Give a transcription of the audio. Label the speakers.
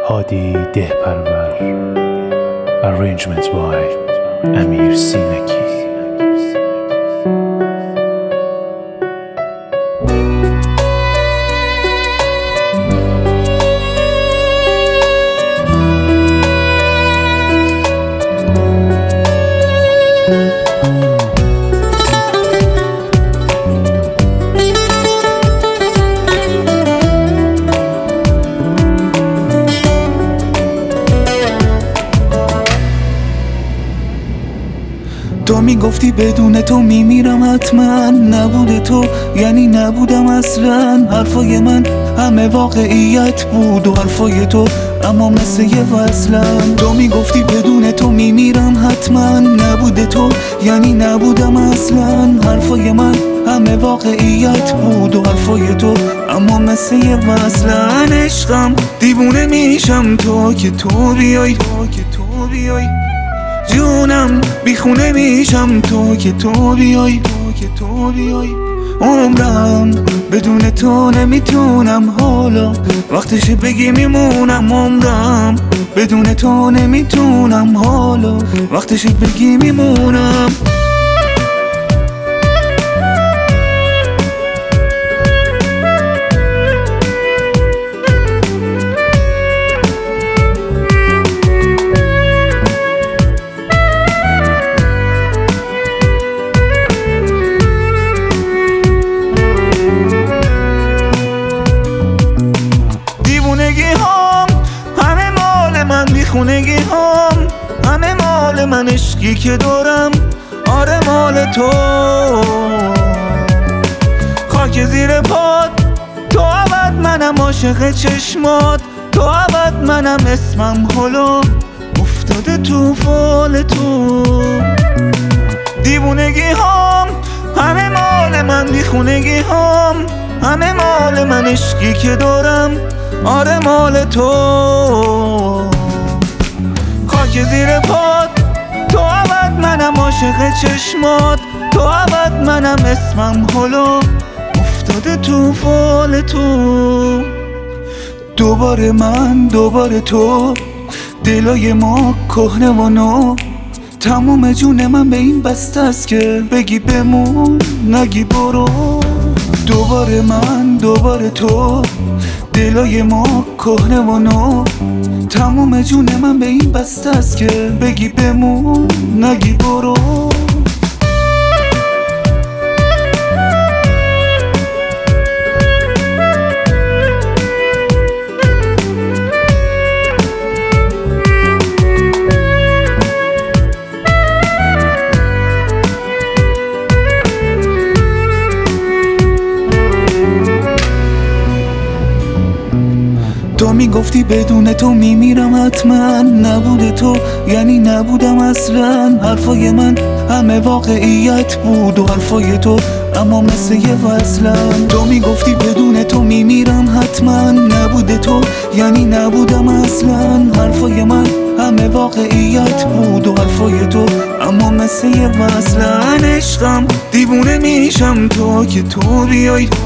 Speaker 1: هادی دهپرور. Arrangement by امیر سینکی.
Speaker 2: تو میگفتی بدون تو میمیرم حتما، نبود تو یعنی نبودم اصلا. حرفای من همه واقعیت بود و حرفای تو اما مثل یه وصلم. تو میگفتی بدون تو میمیرم حتما، نبود تو یعنی نبودم اصلا. حرفای من همه واقعیت بود و حرفای تو اما مثل یه وصلن. عشقم دیوونه میشم تو که تو بیای، جونم بیخونه میشم تو که تو بیای. عمرم بدون تو نمیتونم، حالا وقتش بگی میمونم. عمرم بدون تو نمیتونم، حالا وقتش بگی میمونم. خونگی هم همه مال من، عشقی که دارم آره مال تو. خاک زیر پات تو ابد، منم عاشق چشمات تو ابد. منم اسمم هلو افتاده تو فال تو. دیوونگی هم همه مال من، بیخونگی هم همه مال من، عشقی که دارم آره مال تو. خاک زیر پات تو ابد، منم عاشق چشمات تو ابد. منم اسمم هلو افتاده تو فال تو. دوباره من دوباره تو، دلای ما کهنه و نو. تموم جون من به این بسته است که بگی بمون نگی برو. دوباره من دوباره تو، دلای ما کهنه و نو. تموم جون من به این بسته است که بگی بمون نگی برو. تو میگفتی بدون تو میمیرم حتما، نبود تو یعنی نبودم اصلا. حرفای من همه واقعیت بود و حرفای تو اما مثل یه وصلم. تو میگفتی بدون تو میمیرم حتما، نبود تو یعنی نبودم اصلا. حرفای من همه واقعیت بود و حرفای تو اما مثل یه وصلن. عشقم دیوونه میشم تو که تو بیای،